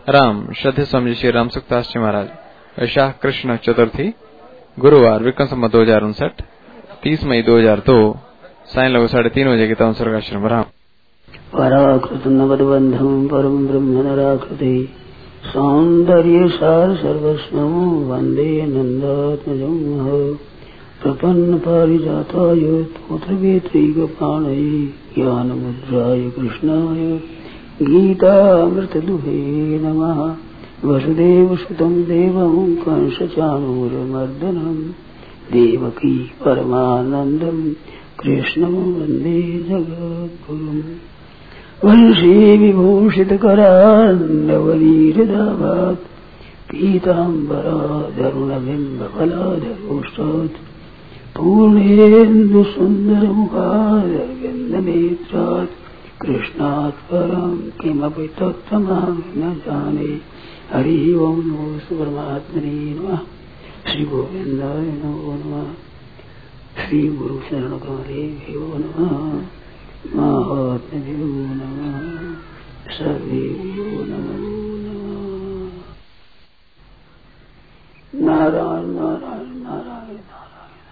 राम श्रद्धे स्वामी श्री राम सुखदास जी महाराज। वैशाख कृष्ण चतुर्थी गुरुवार विक्रम संवत 2059 30 मई 2002 सायं लगभग 3:30 बजे गीता स्वर्गाश्रम राम। पराकृत नवदबंधम परम ब्रह्म नराकृति सौंदर्य सार सर्वस्वं वंदे नंदात्मजं प्रपन्न पारिजाताय तोत्रवेत्रैकपाणये ज्ञानमुद्राय कृष्णाय गीतामृतदुहे नमः। वसुदेवसुतं देवं कंसचाणूरमर्दनं देवकी परमानन्दं कृष्णं वन्दे जगद्गुरुम्। वंशी विभूषितकरान्नवनीरदाभात् पीताम्बराधरुणबिम्बफलाधरोष्टात् पूर्णेन्दुसुन्दरमुखारविन्दनेत्रात् कृष्णात् परं किमपि तत्त्वमहं न जाने। हरि ओं नमो परमात्मने नमः। श्री गोविन्दाय नमो नमः। श्री गुरु शरणकारेभ्यो नमः। महात्म्यो नमः। सर्वेभ्यो नमो नमः। नारायण नारायण नारायण नारायण।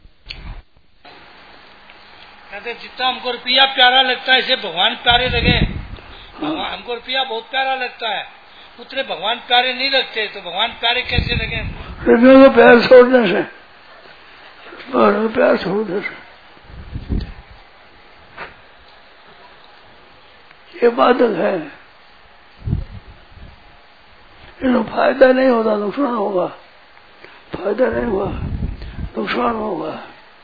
कहते जितना हमको रुपया प्यारा लगता है इसे भगवान प्यारे लगे। हमको रुपया बहुत प्यारा लगता है, उतने भगवान प्यारे नहीं लगते, तो भगवान प्यारे कैसे लगे? रुपये को प्यार छोड़ने से, प्यार छोड़ने से ये बाधक है। इसमें फायदा नहीं होता, नुकसान होगा। फायदा नहीं हुआ, नुकसान होगा।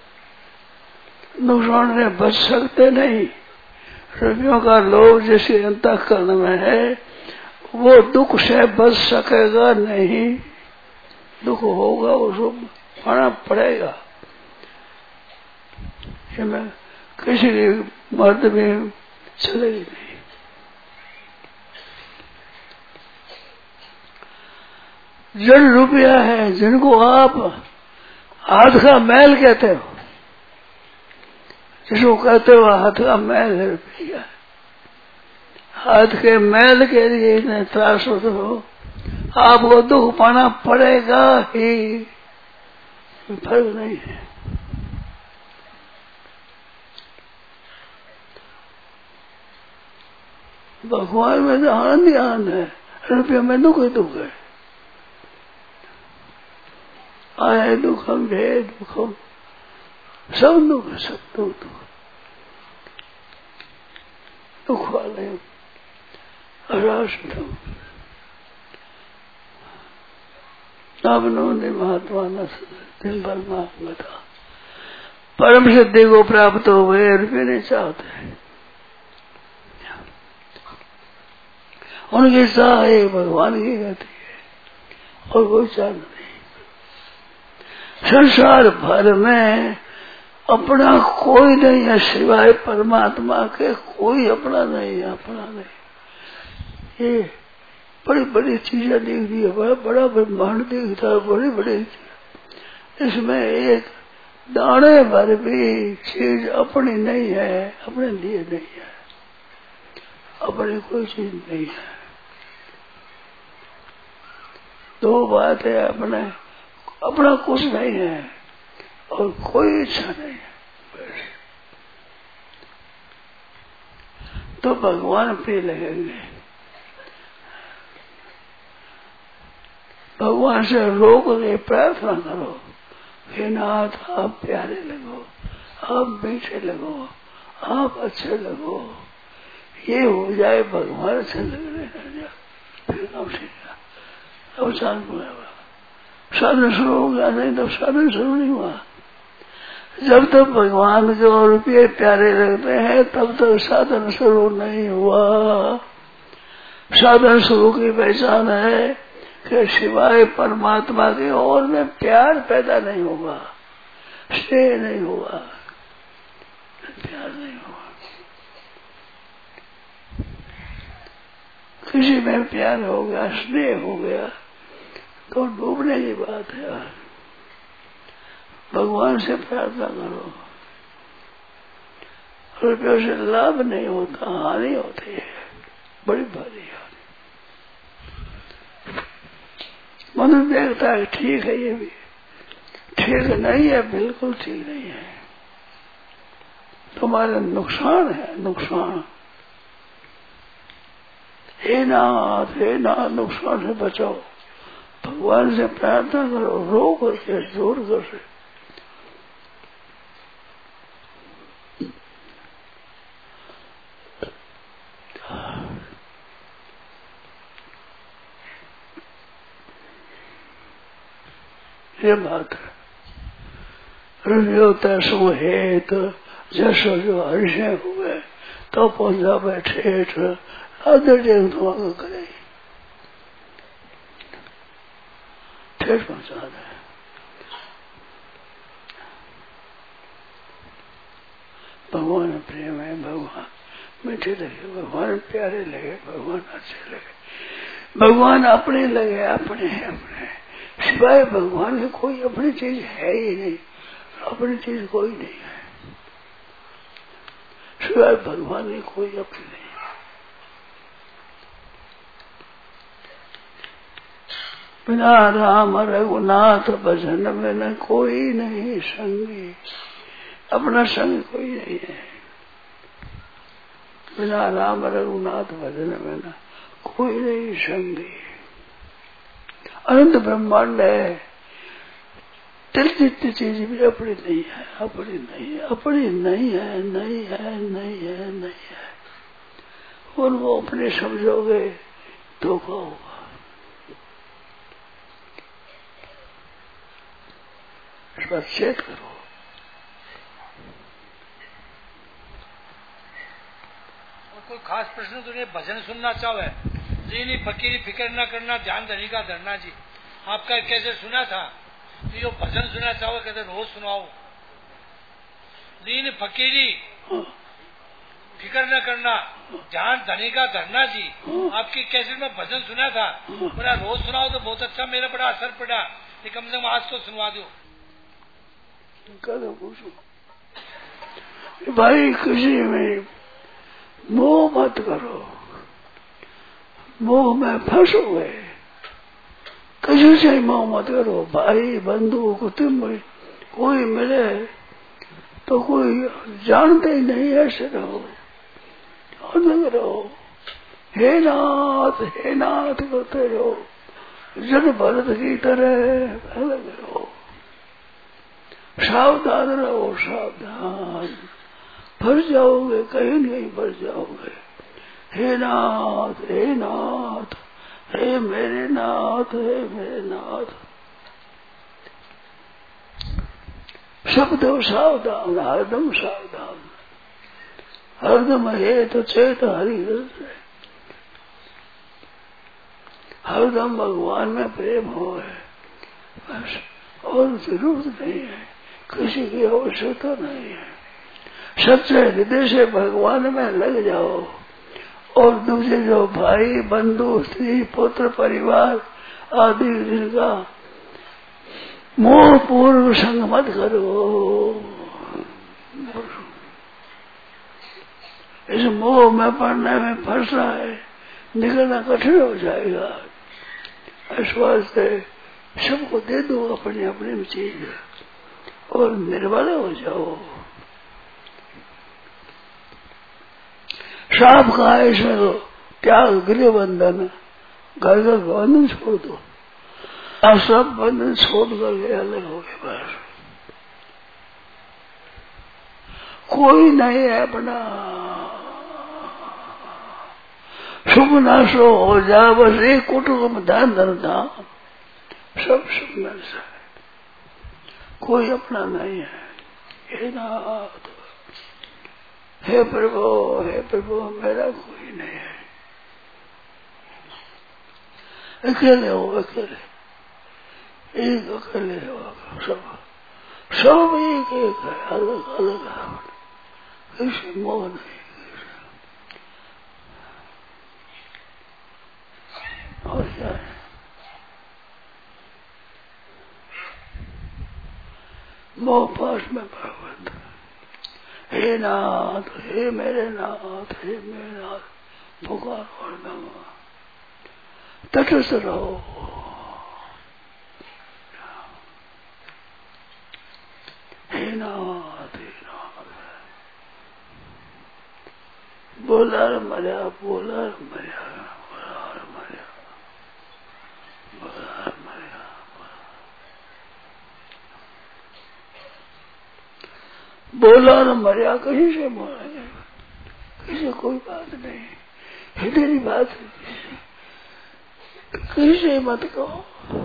नुकसान से बच सकते नहीं। रुपयों का लोभ जैसे अंतःकरण में है, वो दुख से बच सकेगा नहीं। दुख होगा, उसको पाना पड़ेगा। इसमें किसी भी मर्द में चलेगी नहीं। जड़ रुपया है जिनको आप हाथ का मैल कहते हो, जिसको कहते हो हाथ का मैल है रुपया। हाथ के मैल के लिए इतने त्रास होते हो, आपको दुख पाना पड़ेगा ही, फर्क नहीं है। भगवान में तो आनंद ही आनंद है, रुपये में दुख ही दुख है। आए दुखम भे दुखम, सब दुख है, सब दुख दुख वाले अराशतम ने महात्मा न दिन भर मांगता। परम सिद्धि को प्राप्त हो गए, रुपये नहीं चाहते। उनकी चाह एक भगवान की रहती है और कोई चाह नहीं। संसार भर में अपना कोई नहीं है सिवाय परमात्मा के। कोई अपना नहीं है, अपना नहीं। ये बड़ी बड़ी चीजें दिखती है, बड़ा बड़ा ब्रह्मांड दिखता है, बड़ी बड़ी। इसमें एक दाने भर भी चीज अपनी नहीं है, अपने लिए नहीं है, अपनी कोई चीज नहीं है। दो बात है, अपना कुछ नहीं है और कोई इच्छा नहीं है। तो भगवान प्रिय लगेंगे। भगवान से रोक के प्रार्थना करो, हे नाथ आप प्यारे लगो, आप मीठे लगो, आप अच्छे लगो। ये हो जाए, भगवान से लगने लग जाए, फिर अब शांत हो जाएगा। साधन शुरू हो गया, नहीं तो साधन शुरू नहीं हुआ। जब तक भगवान के और रुपये प्यारे लगते हैं तब तक साधन शुरू नहीं हुआ। साधन शुरू की पहचान है कि सिवाय परमात्मा के और में प्यार पैदा नहीं होगा, स्नेह नहीं होगा, प्यार नहीं होगा। किसी में प्यार हो गया, स्नेह हो गया तो डूबने की बात है। भगवान से प्रार्थना करो। रुपयों से लाभ नहीं होता, हानि होती है, बड़ी भारी हानि। मनुष्य देखता है ठीक है, ये भी ठीक नहीं है, बिल्कुल ठीक नहीं है, तुम्हारा नुकसान है, नुकसान। हे नाथ नुकसान से बचाओ, भगवान से प्रार्थना करो, रो करके, जोर करके। ये बात है। होता सो हेत जैसो जो हर्षे हुए तो पहुंचा बैठे आदर तुम्हारा करे, ठेठ पहुंचा दे। भगवान प्रेम है, भगवान मीठे लगे, भगवान प्यारे लगे, भगवान अच्छे लगे, भगवान अपने लगे, अपने हैं अपने। सिवाय भगवान की कोई अपनी चीज है ही नहीं, अपनी चीज कोई नहीं है, सिवाय भगवान की कोई अपनी नहीं है। बिना राम रघुनाथ भजन में न कोई नहीं संगी, अपना संग कोई नहीं है। बिना राम रघुनाथ भजन में न कोई नहीं संगी। अनंत ब्रह्मांड है, तिल जितनी चीज भी अपनी नहीं है, अपनी नहीं है, अपनी नहीं है, नहीं है, नहीं है, नहीं है। उनको अपने समझोगे धोखा होगा। इस बात चेत करो। और कोई खास प्रश्न तुझे भजन सुनना चाहे, जीनी फकीरी फिक्र न करना, ध्यान धनी का धरना जी, आपका कैसे सुना था, तो यो भजन सुना चाहो कहते रोज सुनाओ। दीन फकीरी फिक्र न करना, ध्यान धनी का धरना जी, आपकी कैसे में भजन सुना था, मेरा रोज सुनाओ तो बहुत अच्छा, मेरा बड़ा असर पड़ा, ये कम से कम आज तो सुनवा दो। पूछो भाई, किसी में मोह मत करो, मोह में फंसोगे। किसी से मोह मत करो, भाई बंधु कुटुंब कोई मिले तो कोई जानते ही नहीं, ऐसे रहो, अलग रहो। हे नाथ करते रहो, जन भरत की तरह अलग रहो, सावधान रहो, सावधान, फंस जाओगे, कहीं नहीं फंस जाओगे। हे नाथ हे मेरे नाथ, हे मेरे नाथ, शब्द सावधान, हरदम सावधान, हरदम हे तो चेत हरि रस, हरदम भगवान में प्रेम हो है, बस और जरूरत नहीं है, किसी की आवश्यकता नहीं है। सच्चे हृदय से भगवान में लग जाओ, और दूसरे जो भाई बंधु स्त्री पुत्र परिवार आदि जिनका मोह पूर्व संग मत करो। इस मोह में पड़ने में फंसना है, निकलना कठिन हो जाएगा। इस वास्ते सबको दे दो अपनी अपनी चीज और निर्वाले हो जाओ। साफ कहा इसमें तो त्याग गृह बंधन, घर का बंधन छोड़ दो, आप सब बंधन छोड़ करके अलग हो गए, बस कोई नहीं है अपना। शुभ नाश हो जा, बस एक कुटुंब में ध्यान धरना, सब शुभ नाश है, कोई अपना नहीं है। हे नाथ, हे प्रभु मेरा कोई नहीं है, अकेले हो, अकेले एक अकेले हो, सब एक है, अलग अलग है, किसी मोह नहीं। और क्या है? मोह पास में भगवत, हे नाथ, हे मेरे नाथ, हे मेरे नाथ, पुकार और तटस्थ रहो, बोला रे मरिया, बोला रे मरिया, बोला रे मरिया, बोला रे मरिया। बोला रे मरिया कहीं से बोलेंगे, किसी कोई बात नहीं, हृदय बात कहीं से मत कहो।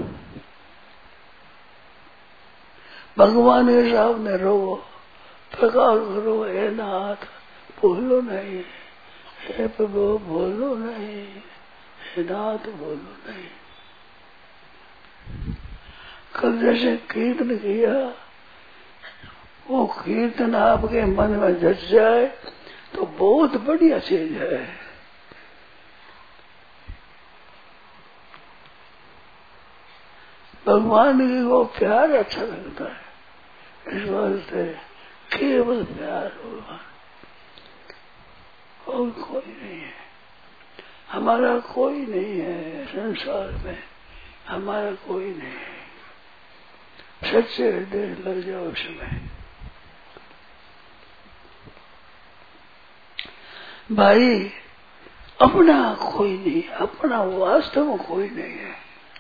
भगवान के सामने रो, प्रकार करो, हे नाथ बोलो नहीं, हे प्रभु बोलो नहीं, हे नाथ बोलो नहीं। कल जैसे कीर्तन किया, वो कीर्तन आपके मन में जच जाए तो बहुत बढ़िया चीज है। भगवान की वो प्यार अच्छा लगता है, इस वास्ते केवल प्यार भगवान, और कोई नहीं है, हमारा कोई नहीं है संसार में, हमारा कोई नहीं है। सच्चे हृदय लग जाओ उसमें। भाई अपना कोई नहीं, अपना वास्तव में कोई नहीं है,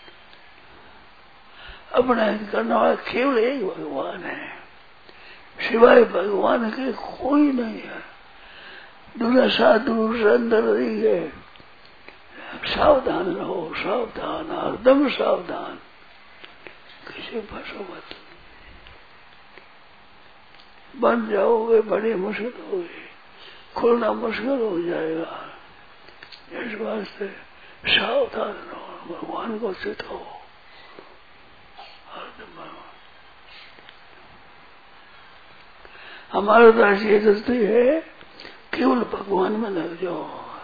अपना करने वाला केवल एक भगवान है, सिवाय भगवान के कोई नहीं है। दूसरा साधु संत है, सावधान रहो, सावधान, हरदम सावधान, किसी फंसो मत। बन जाओगे बड़ी मुश्किल होगी, खुलना मुश्किल हो जाएगा। इस वास्ते सावधान रहो, भगवान को चितो। हमारा तो ऐसी दृष्टि है, केवल भगवान में लग जाओ।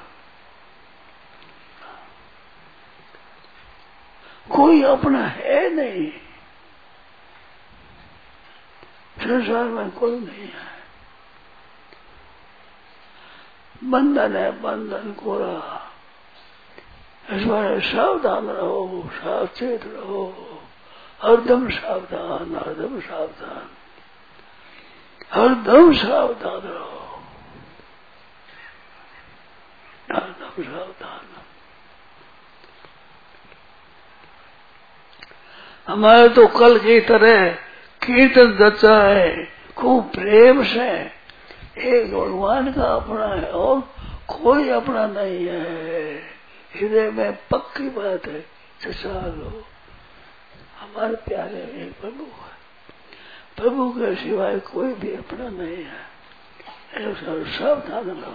कोई अपना है नहीं, संसार में कोई नहीं है। बंधन है, बंधन कोरा। इस बार सावधान रहो, सावचेत रहो, हरदम सावधान, हरदम सावधान, हरदम सावधान रहो, हरदम सावधान। हमारे तो कल की तरह कीर्तन रचा है, खूब प्रेम से, एक भगवान का अपना है और कोई अपना नहीं है। हृदय में पक्की बात है, चचा लो, हमारे प्यारे एक प्रभु है, प्रभु के सिवाय कोई भी अपना नहीं है। सावधान रहो,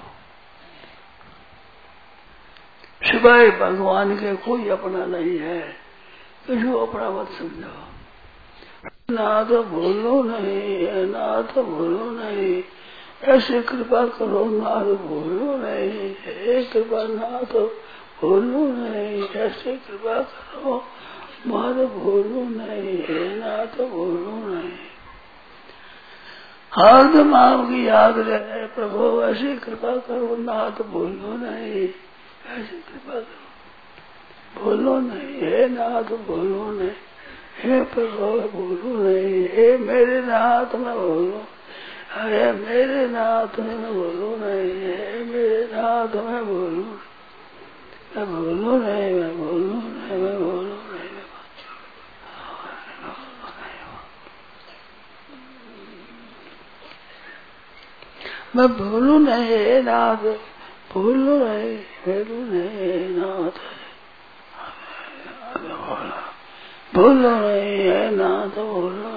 सिवाय भगवान के कोई अपना नहीं है, किसी को अपना मत समझो। नाथ भूलो नहीं, नाथ भूलो नहीं, ऐसे कृपा करो, नाथ भूलो नहीं, हे कृपा नाथ भूलो नहीं, ऐसे कृपा करो, नाथ भूलो नहीं, हे नाथ भूलो नहीं। हरदम आपकी याद रहे प्रभु, ऐसी कृपा करो, नाथ भूलो नहीं, ऐसी कृपा करो, भूलो नहीं, हे नाथ भूलो नहीं, हे प्रभु भूलो नहीं, हे मेरे नाथ में भूलो, हे मेरे नाथ में भूलो नहीं, हे मेरे नाथ में भूलो, मैं भूलो नहीं, मैं भूलो नहीं, मैं भूलो नहीं, मैं भूलू नहीं, हे नाथ भूलू नहीं, भूलू नहीं नाथ, भूलो नहीं, हे नाथ भूलो